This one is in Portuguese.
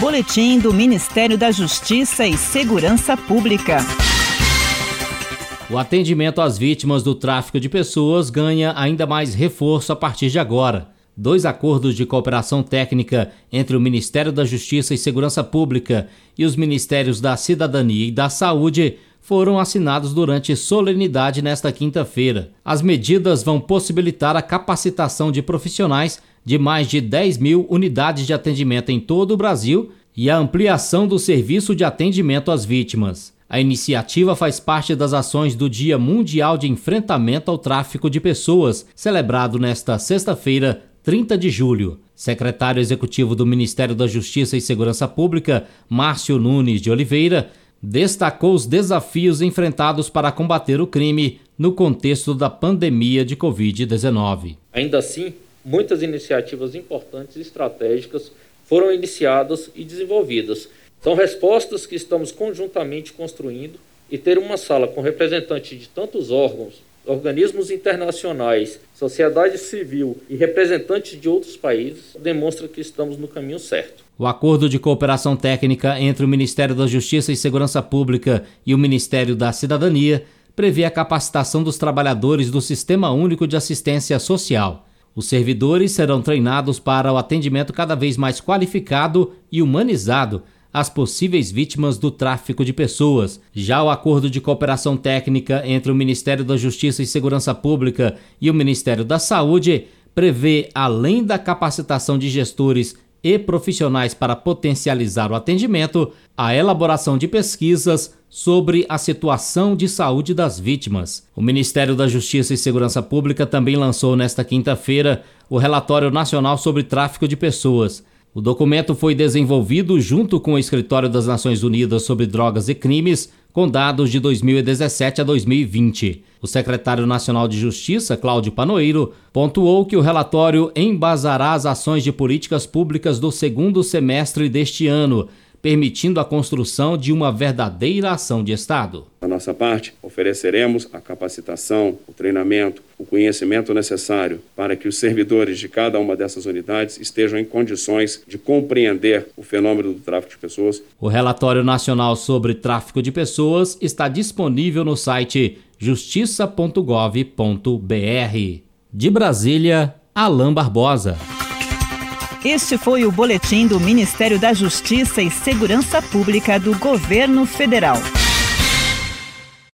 Boletim do Ministério da Justiça e Segurança Pública. O atendimento às vítimas do tráfico de pessoas ganha ainda mais reforço a partir de agora. 2 acordos de cooperação técnica entre o Ministério da Justiça e Segurança Pública e os Ministérios da Cidadania e da Saúde foram assinados durante solenidade nesta quinta-feira. As medidas vão possibilitar a capacitação de profissionais de mais de 10 mil unidades de atendimento em todo o Brasil e a ampliação do serviço de atendimento às vítimas. A iniciativa faz parte das ações do Dia Mundial de Enfrentamento ao Tráfico de Pessoas, celebrado nesta sexta-feira, 30 de julho. Secretário Executivo do Ministério da Justiça e Segurança Pública, Márcio Nunes de Oliveira, destacou os desafios enfrentados para combater o crime no contexto da pandemia de Covid-19. Ainda assim, muitas iniciativas importantes e estratégicas foram iniciadas e desenvolvidas. São respostas que estamos conjuntamente construindo e ter uma sala com representantes de tantos órgãos, organismos internacionais, sociedade civil e representantes de outros países demonstra que estamos no caminho certo. O acordo de cooperação técnica entre o Ministério da Justiça e Segurança Pública e o Ministério da Cidadania prevê a capacitação dos trabalhadores do Sistema Único de Assistência Social. Os servidores serão treinados para o atendimento cada vez mais qualificado e humanizado às possíveis vítimas do tráfico de pessoas. Já o acordo de cooperação técnica entre o Ministério da Justiça e Segurança Pública e o Ministério da Saúde prevê, além da capacitação de gestores e profissionais para potencializar o atendimento, a elaboração de pesquisas sobre a situação de saúde das vítimas. O Ministério da Justiça e Segurança Pública também lançou nesta quinta-feira o Relatório Nacional sobre Tráfico de Pessoas. O documento foi desenvolvido junto com o Escritório das Nações Unidas sobre Drogas e Crimes, com dados de 2017 a 2020. O secretário nacional de Justiça, Cláudio Panoeiro, pontuou que o relatório embasará as ações de políticas públicas do segundo semestre deste ano, permitindo a construção de uma verdadeira ação de Estado. Da nossa parte, ofereceremos a capacitação, o treinamento, o conhecimento necessário para que os servidores de cada uma dessas unidades estejam em condições de compreender o fenômeno do tráfico de pessoas. O Relatório Nacional sobre Tráfico de Pessoas está disponível no site justiça.gov.br. De Brasília, Alain Barbosa. Este foi o Boletim do Ministério da Justiça e Segurança Pública do Governo Federal.